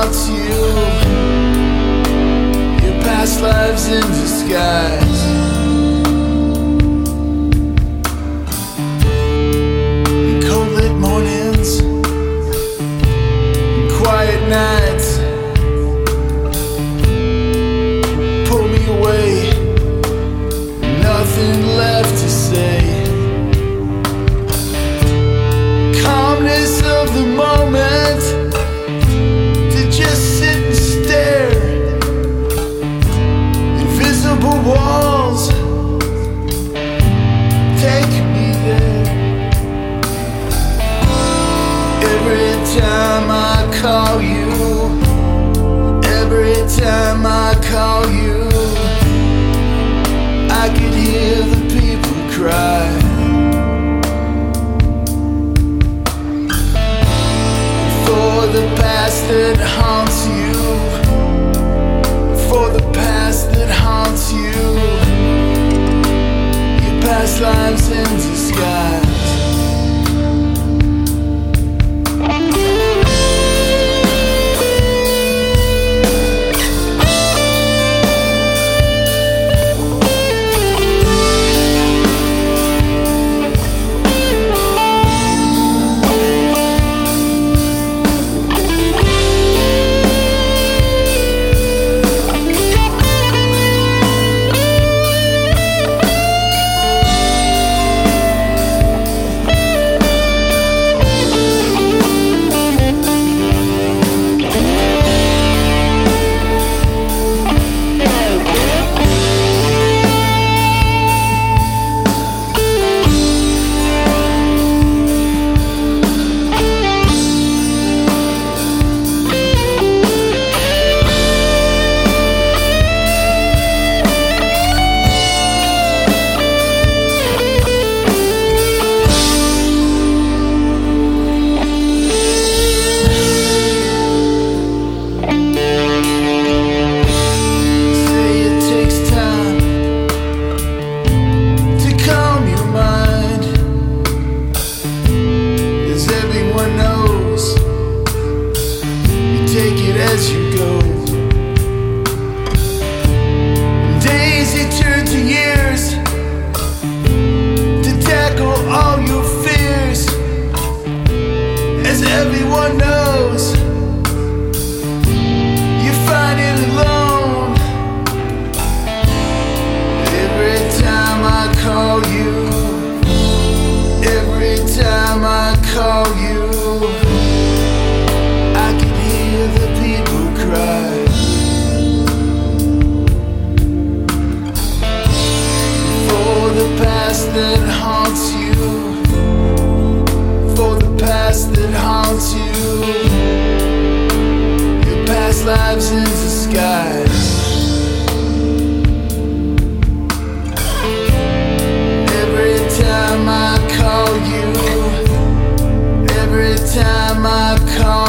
haunts you, your past lives in disguise. Cold lit mornings, quiet nights pull me away, nothing left to say. Calmness of the moment to just sit and stare. Invisible walls take me there. Every time I call you, every time I call you, I could hear the people cry. For the past that haunts you, for the past that haunts you, your past lives in disguise. As you go, days you turn to years to tackle all your fears. As everyone knows, you find it alone. Every time I call you, every time I call you, I can hear the people cry. For the past that haunts you, for the past that haunts you, your past lives in disguise. Every time I call you, every time I call